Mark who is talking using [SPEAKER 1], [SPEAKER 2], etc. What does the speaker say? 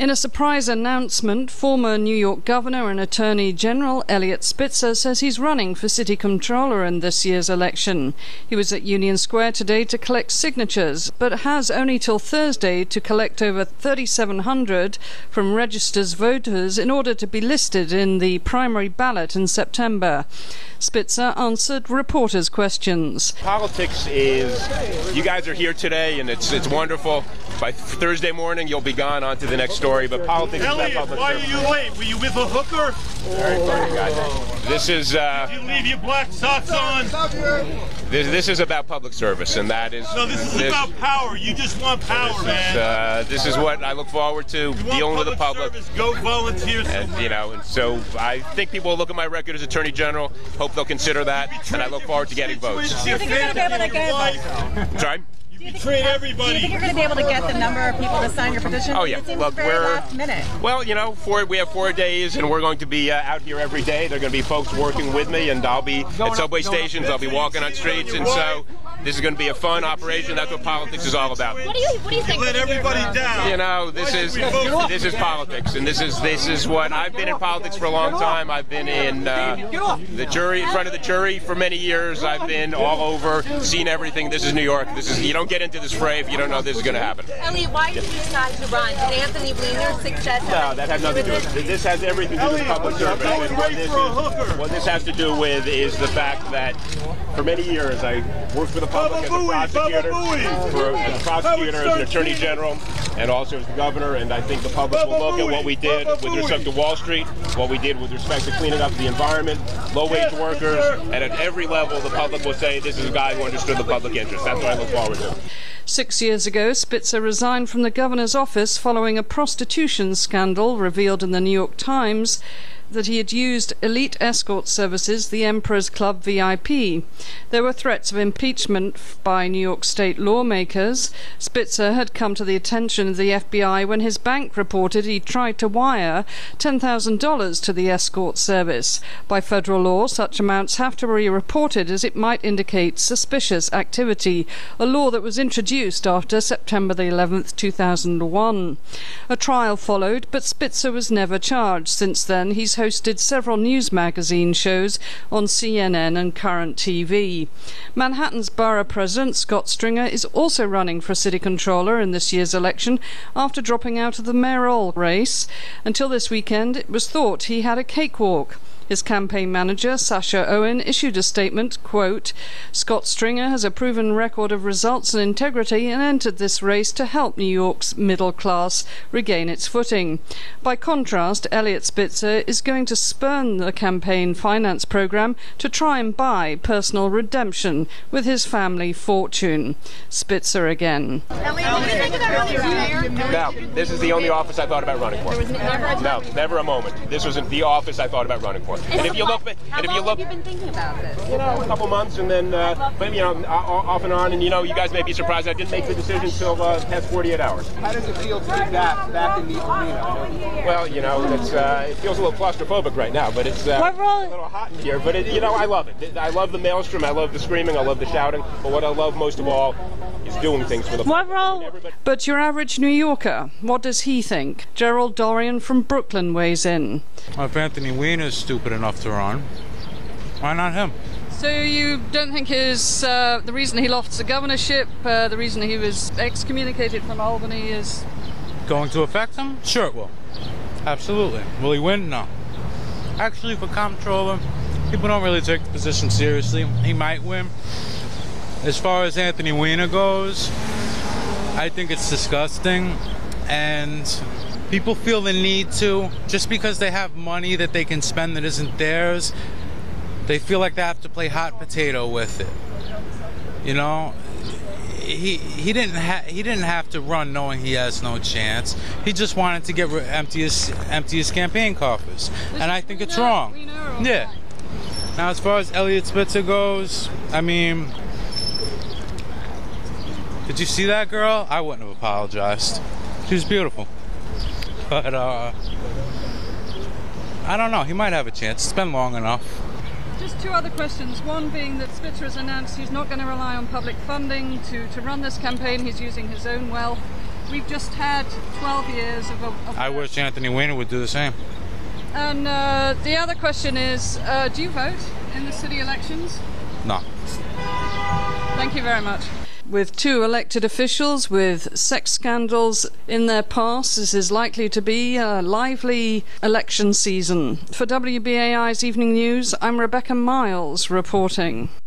[SPEAKER 1] In a surprise announcement, former New York Governor and Attorney General Eliot Spitzer says he's running for city controller in this year's election. He was at Union Square today to collect signatures, but has only till Thursday to collect over 3,700 from registered voters in order to be listed in the primary ballot in September. Spitzer answered reporters' questions.
[SPEAKER 2] Politics is, you guys are here today and it's wonderful. By Thursday morning, you'll be gone on to the next story, but politics
[SPEAKER 3] Elliot,
[SPEAKER 2] is not public
[SPEAKER 3] why
[SPEAKER 2] service.
[SPEAKER 3] are you late? Were you with a hooker?
[SPEAKER 2] Very funny, guys. This is,
[SPEAKER 3] Did you leave your black socks on?
[SPEAKER 2] this is about public service, and that is...
[SPEAKER 3] No, this is about power. You just want power, man.
[SPEAKER 2] This is what I look forward to, dealing with the public.
[SPEAKER 3] Service, go volunteer somewhere.
[SPEAKER 2] And so I think people will look at my record as Attorney General, hope they'll consider that, and I look forward to getting votes.
[SPEAKER 4] Do you think you're going to be able to get
[SPEAKER 2] Sorry?
[SPEAKER 3] You betrayed everybody.
[SPEAKER 4] Do you think you're going to be able to get the number of people to sign your petition?
[SPEAKER 2] Oh, yeah.
[SPEAKER 4] It seems
[SPEAKER 2] Look,
[SPEAKER 4] very last minute.
[SPEAKER 2] Well, you know, we have 4 days, and we're going to be out here every day. There are going to be folks working with me, and I'll be at subway stations. I'll be walking on streets, and so this is going to be a fun operation. That's what politics is all about.
[SPEAKER 5] What do you think?
[SPEAKER 3] You let everybody down.
[SPEAKER 2] You know, this is politics, and this is what I've been in politics for a long time. I've been in the jury, in front of the jury for many years. I've been all over, seen everything. This is New York. You don't get into this fray if you don't know this is going to happen.
[SPEAKER 5] Elliot, why did you decide to run? Did Anthony Weiner's success?
[SPEAKER 2] No, that has nothing to do with it. This has everything to do with public service. What this has to do with is the fact that for many years I worked for the public as a prosecutor, as an attorney general, and also as the governor, and I think the public will look at what we did with respect to Wall Street, what we did with respect to cleaning up the environment, low-wage workers, and at every level the public will say this is a guy who understood the public interest. That's what I look forward to.
[SPEAKER 1] 6 years ago, Spitzer resigned from the governor's office following a prostitution scandal revealed in the New York Times that he had used elite escort services, the Emperor's Club VIP. There were threats of impeachment by New York state lawmakers. Spitzer had come to the attention of the FBI when his bank reported he tried to wire $10,000 to the escort service. By federal law, such amounts have to be reported as it might indicate suspicious activity, a law that was introduced after September the 11th, 2001. A trial followed, but Spitzer was never charged. Since then, he's hosted several news magazine shows on CNN and Current TV. Manhattan's borough president, Scott Stringer, is also running for city controller in this year's election after dropping out of the mayoral race. Until this weekend, it was thought he had a cakewalk. His campaign manager, Sasha Owen, issued a statement, quote, "Scott Stringer has a proven record of results and integrity and entered this race to help New York's middle class regain its footing." By contrast, Eliot Spitzer is going to spurn the campaign finance program to try and buy personal redemption with his family fortune. Spitzer again.
[SPEAKER 5] Elliot, did you think about running for mayor?
[SPEAKER 2] No, this is the only office I thought about running for. No, never a moment. This was the office I thought about running for. And if you look,
[SPEAKER 5] How long have you been thinking about this?
[SPEAKER 2] You know, a couple months, and then, but you know, off and on, and you know, you guys may be surprised I didn't make the decision until past 48 hours.
[SPEAKER 6] How does it feel to be back in the arena?
[SPEAKER 2] Well, you know, it feels a little claustrophobic right now, but it's a little hot in here. But you know, I love it. I love the maelstrom. I love the screaming. I love the shouting. But what I love most of all is doing things for the public.
[SPEAKER 1] But your average New Yorker, what does he think? Gerald Dorian from Brooklyn weighs in.
[SPEAKER 7] Well, if Anthony Weiner is stupid enough to run, why not him?
[SPEAKER 1] So you don't think the reason he lost the governorship, the reason he was excommunicated from Albany is
[SPEAKER 7] going to affect him? Sure it will. Absolutely. Will he win? No. Actually, for comptroller, people don't really take the position seriously. He might win. As far as Anthony Weiner goes, I think it's disgusting, and people feel the need to, just because they have money that they can spend that isn't theirs, they feel like they have to play hot potato with it. You know, he didn't have to run knowing he has no chance. He just wanted to get empty his campaign coffers, and I think it's wrong. Yeah. Now, as far as Eliot Spitzer goes, I mean, did you see that girl? I wouldn't have apologized. She was beautiful. But, I don't know. He might have a chance. It's been long enough.
[SPEAKER 1] Just two other questions. One being that Spitzer has announced he's not going to rely on public funding to run this campaign. He's using his own wealth. we've just had 12 years of
[SPEAKER 7] I wish Anthony Weiner would do the same.
[SPEAKER 1] And the other question is, do you vote in the city elections?
[SPEAKER 7] No.
[SPEAKER 1] Thank you very much. With 2 elected officials with sex scandals in their past, this is likely to be a lively election season. For WBAI's Evening News, I'm Rebecca Miles reporting.